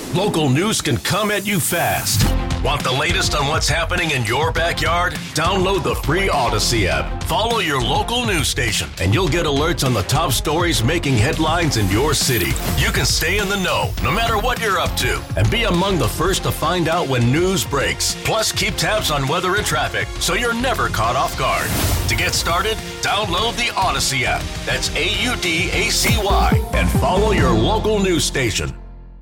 Local news can come at you fast. Want the latest on what's happening in your backyard? Download the free Odyssey app. Follow your local news station, and you'll get alerts on the top stories making headlines in your city. You can stay in the know, no matter what you're up to, and be among the first to find out when news breaks. Plus, keep tabs on weather and traffic, so you're never caught off guard. To get started, download the Odyssey app. That's AUDACY, and follow your local news station.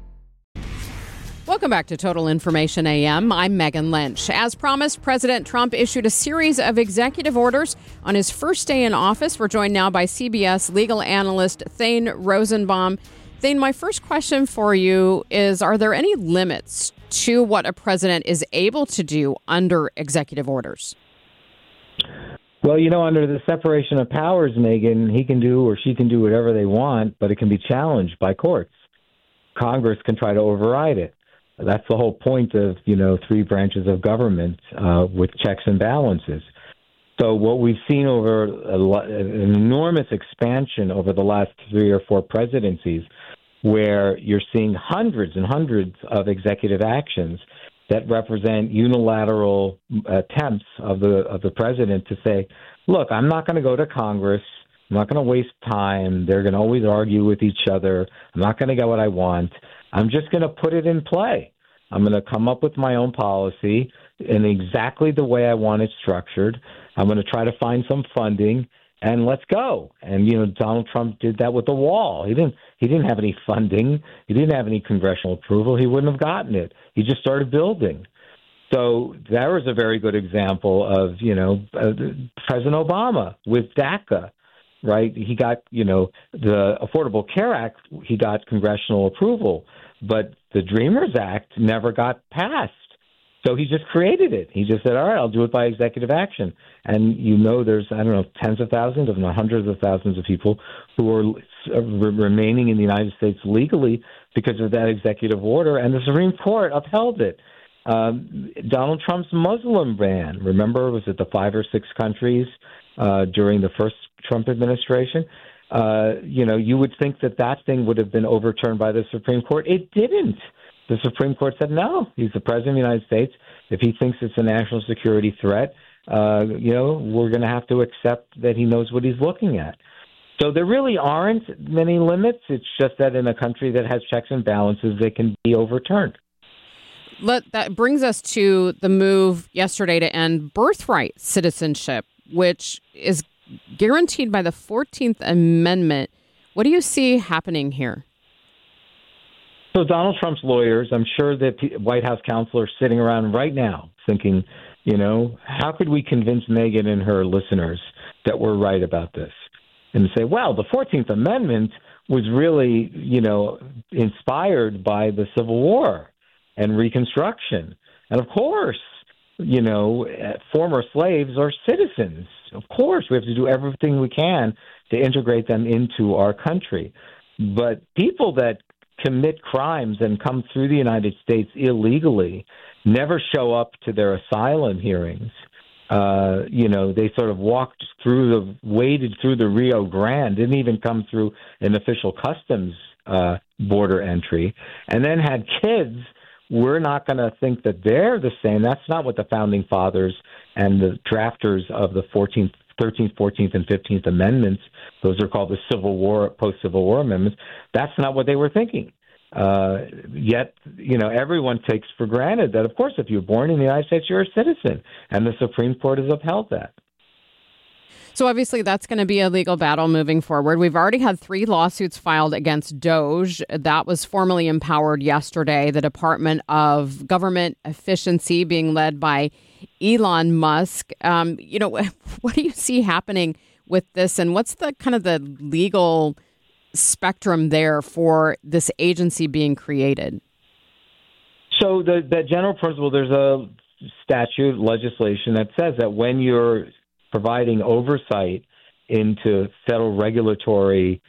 Welcome back to Total Information AM. I'm Megan Lynch. As promised, President Trump issued a series of executive orders on his first day in office. We're joined now by CBS legal analyst Thane Rosenbaum. Thane, my first question for you is, are there any limits to what a president is able to do under executive orders? Well, under the separation of powers, Megan, he can do or she can do whatever they want, but it can be challenged by courts. Congress can try to override it. That's the whole point of, three branches of government with checks and balances. So what we've seen over an enormous expansion over the last 3 or 4 presidencies, where you're seeing hundreds and hundreds of executive actions that represent unilateral attempts of the president to say, look, I'm not going to go to Congress. I'm not going to waste time. They're going to always argue with each other. I'm not going to get what I want. I'm just going to put it in play. I'm going to come up with my own policy in exactly the way I want it structured. I'm going to try to find some funding, and let's go. And, Donald Trump did that with the wall. He didn't have any funding. He didn't have any congressional approval. He wouldn't have gotten it. He just started building. So that was a very good example of, President Obama with DACA. Right. He got, the Affordable Care Act, he got congressional approval, but the Dreamers Act never got passed. So he just created it. He just said, all right, I'll do it by executive action. And, there's, tens of thousands, if not hundreds of thousands of people who are remaining in the United States legally because of that executive order. And the Supreme Court upheld it. Donald Trump's Muslim ban, remember, was it the 5 or 6 countries during the first Trump administration? You would think that thing would have been overturned by the Supreme Court. It didn't. The Supreme Court said, no, he's the president of the United States. If he thinks it's a national security threat, we're going to have to accept that he knows what he's looking at. So there really aren't many limits. It's just that in a country that has checks and balances, they can be overturned. That brings us to the move yesterday to end birthright citizenship, which is guaranteed by the 14th Amendment. What do you see happening here? So Donald Trump's lawyers, I'm sure that White House counsel are sitting around right now thinking, how could we convince Megyn and her listeners that we're right about this? And say, well, the 14th Amendment was really, inspired by the Civil War and Reconstruction. And of course, former slaves are citizens. Of course, we have to do everything we can to integrate them into our country. But people that commit crimes and come through the United States illegally never show up to their asylum hearings. They sort of waded through the Rio Grande, didn't even come through an official customs border entry, and then had kids. We're not going to think that they're the same. That's not what the founding fathers and the drafters of the 13th, 14th, and 15th Amendments, those are called the Civil War, post-Civil War amendments. That's not what they were thinking. Yet, everyone takes for granted that, of course, if you're born in the United States, you're a citizen. And the Supreme Court has upheld that. So obviously that's going to be a legal battle moving forward. We've already had 3 lawsuits filed against DOJ. That was formally empowered yesterday. The Department of Government Efficiency being led by Elon Musk. What do you see happening with this? And what's the kind of the legal spectrum there for this agency being created? So the general principle, there's a statute, legislation that says that when you're providing oversight into federal regulatory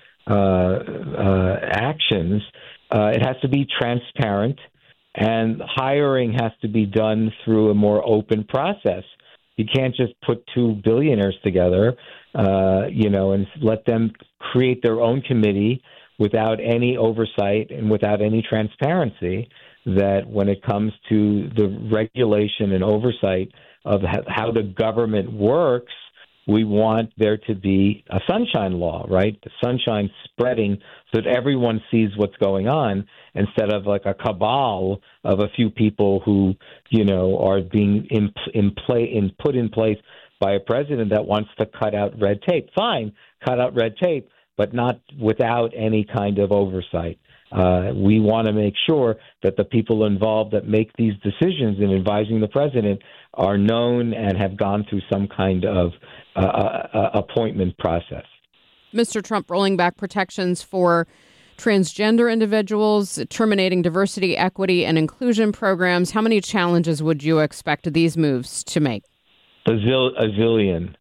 actions, it has to be transparent, and hiring has to be done through a more open process. You can't just put 2 billionaires together, and let them create their own committee without any oversight and without any transparency, that when it comes to the regulation and oversight of how the government works, we want there to be a sunshine law, right? The sunshine spreading so that everyone sees what's going on instead of like a cabal of a few people who, are being put in place by a president that wants to cut out red tape. Fine, cut out red tape, but not without any kind of oversight. We want to make sure that the people involved that make these decisions in advising the president are known and have gone through some kind of appointment process. Mr. Trump rolling back protections for transgender individuals, terminating diversity, equity, and inclusion programs. How many challenges would you expect these moves to make? A zillion.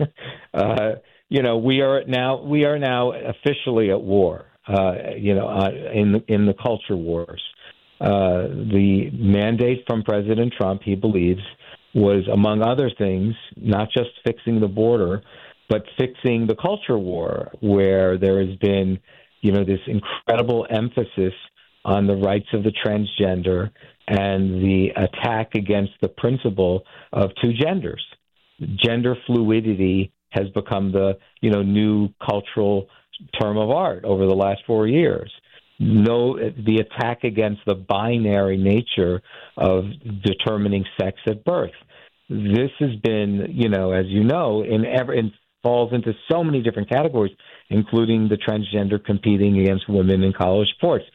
We are now officially at war. In the culture wars. The mandate from President Trump, he believes, was, among other things, not just fixing the border, but fixing the culture war, where there has been, this incredible emphasis on the rights of the transgender and the attack against the principle of two genders. Gender fluidity has become the, new cultural term of art over the last 4 years. The attack against the binary nature of determining sex at birth. This has been, as you know, falls into so many different categories, including the transgender competing against women in college sports.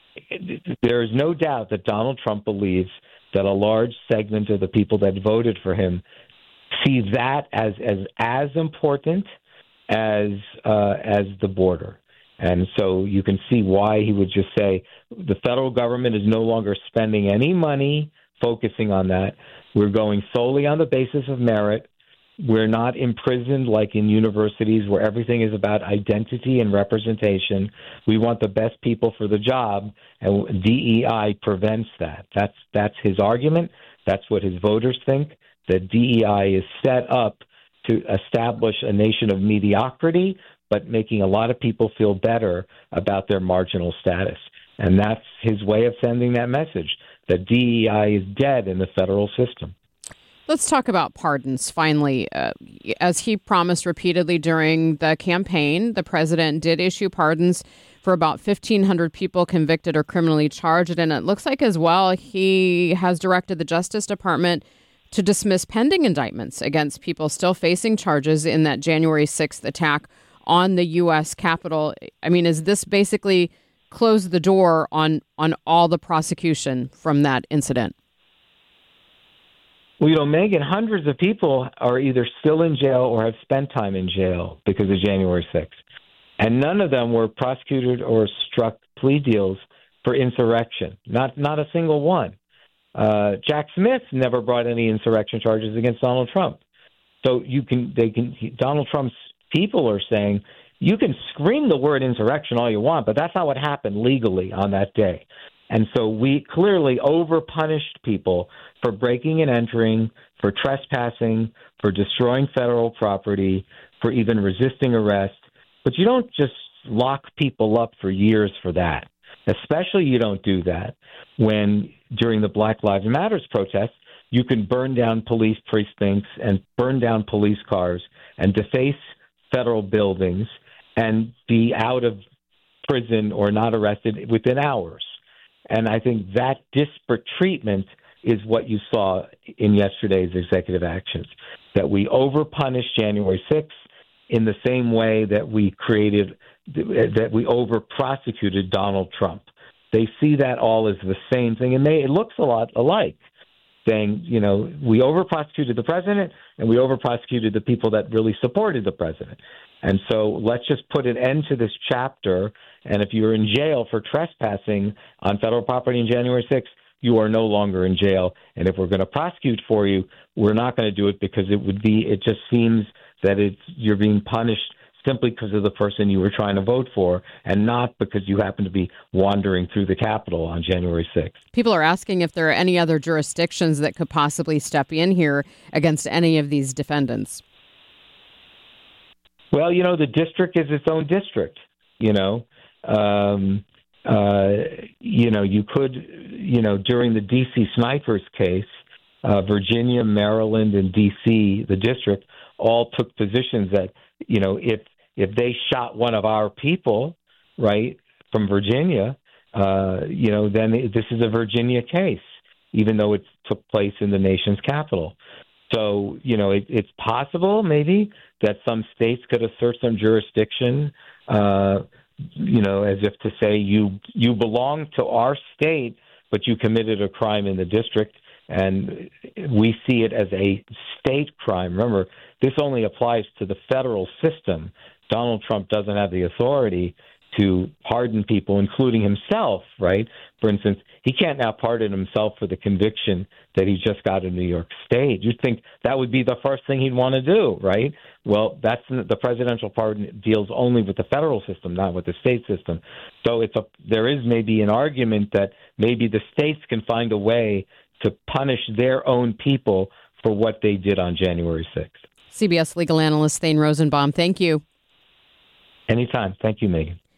There is no doubt that Donald Trump believes that a large segment of the people that voted for him see that as important as the border. And so you can see why he would just say the federal government is no longer spending any money focusing on that. We're going solely on the basis of merit. We're not imprisoned like in universities where everything is about identity and representation. We want the best people for the job, and DEI prevents that. That's his argument. That's what his voters think, that DEI is set up to establish a nation of mediocrity, but making a lot of people feel better about their marginal status. And that's his way of sending that message, that DEI is dead in the federal system. Let's talk about pardons, finally. As he promised repeatedly during the campaign, the president did issue pardons for about 1,500 people convicted or criminally charged. And it looks like as well he has directed the Justice Department to dismiss pending indictments against people still facing charges in that January 6th attack on the U.S. Capitol. I mean, is this basically close the door on all the prosecution from that incident? Well, Megan, hundreds of people are either still in jail or have spent time in jail because of January 6th. And none of them were prosecuted or struck plea deals for insurrection. Not a single one. Jack Smith never brought any insurrection charges against Donald Trump. So Donald Trump's people are saying, you can scream the word insurrection all you want, but that's not what happened legally on that day. And so we clearly overpunished people for breaking and entering, for trespassing, for destroying federal property, for even resisting arrest. But you don't just lock people up for years for that. Especially you don't do that when during the Black Lives Matter protests, you can burn down police precincts and burn down police cars and deface federal buildings and be out of prison or not arrested within hours. And I think that disparate treatment is what you saw in yesterday's executive actions, that we overpunished January 6th in the same way that we over-prosecuted Donald Trump. They see that all as the same thing, and it looks a lot alike, saying, we over-prosecuted the president and we over-prosecuted the people that really supported the president. And so let's just put an end to this chapter. And if you're in jail for trespassing on federal property on January 6th, you are no longer in jail. And if we're going to prosecute for you, we're not going to do it because it just seems that you're being punished simply because of the person you were trying to vote for and not because you happen to be wandering through the Capitol on January 6th. People are asking if there are any other jurisdictions that could possibly step in here against any of these defendants. Well, the district is its own district, You could, during the D.C. snipers case, Virginia, Maryland, and D.C., the district, all took positions that, if they shot one of our people, right, from Virginia, then this is a Virginia case, even though it took place in the nation's capital. So, it's possible maybe that some states could assert some jurisdiction, as if to say you belong to our state, but you committed a crime in the district, and we see it as a state crime. Remember, this only applies to the federal system. Donald Trump doesn't have the authority to pardon people, including himself, right? For instance, he can't now pardon himself for the conviction that he just got in New York State. You'd think that would be the first thing he'd want to do, right? Well, that's the presidential pardon deals only with the federal system, not with the state system. So there is maybe an argument that maybe the states can find a way to punish their own people for what they did on January 6th. CBS legal analyst Thane Rosenbaum, thank you. Anytime. Thank you, Megan.